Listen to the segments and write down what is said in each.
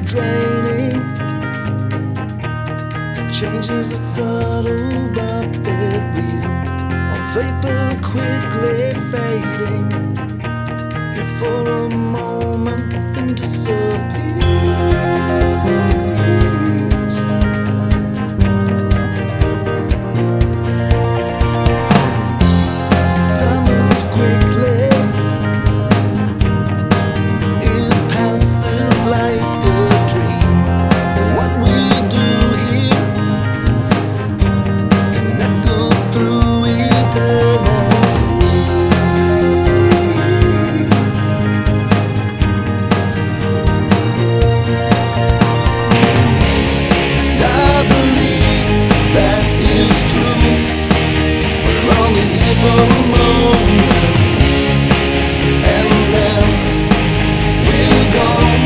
draining. The changes are subtle, but they're real. A vapor quickly fading, here for a moment, then disappears. Time moves quickly, it passes like a dream. What we do here can echo through eternity. And I believe that is true. We're only here for a moment, and then we're gone.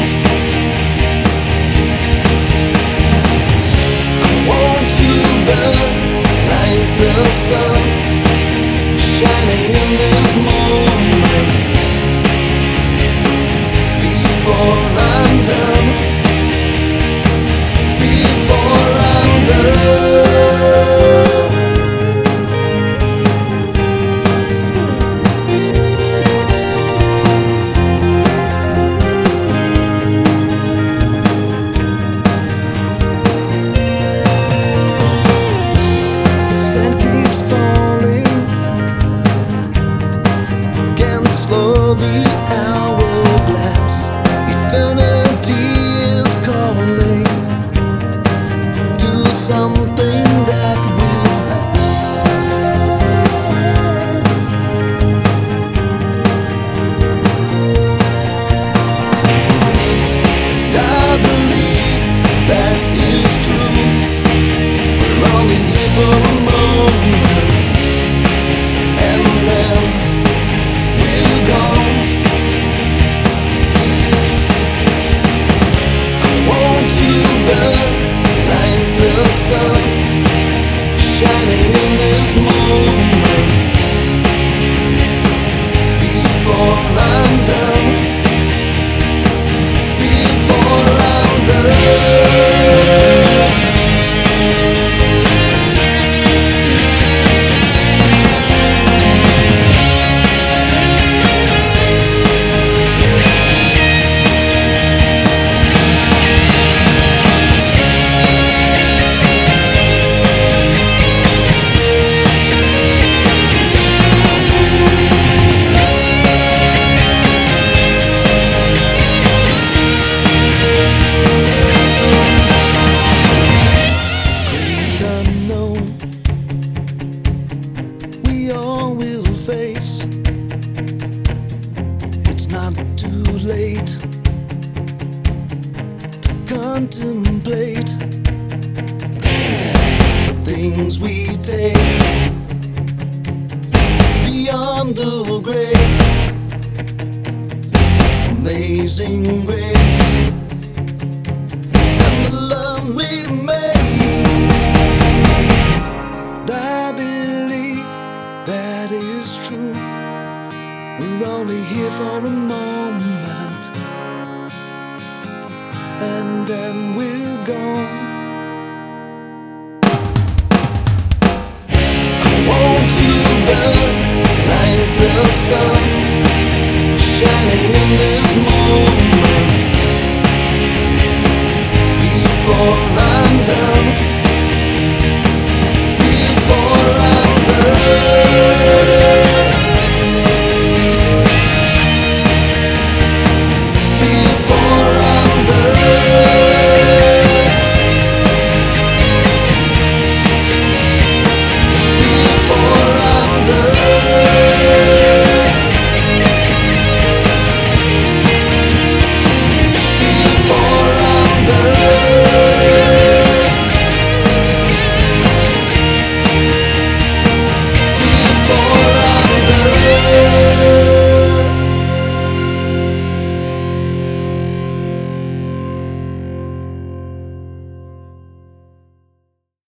I want to burn like the sun, shining in this moment before I'm done. Before I'm done. The sand keeps falling, can't slow the hourglass. Eternity is calling. Do something that will last. And I believe that is true. We're only here for a moment, and then we're gone. I want to burn like the sun, shining in this moment before I'm done. Before I'm done. Great unknown, we all will face. It's not too late to contemplate the things we take beyond the grave. Amazing grace, and the love we made. I believe that is true. We're only here for a moment, and then we're gone. I want to burn like the sun, shining in this moment before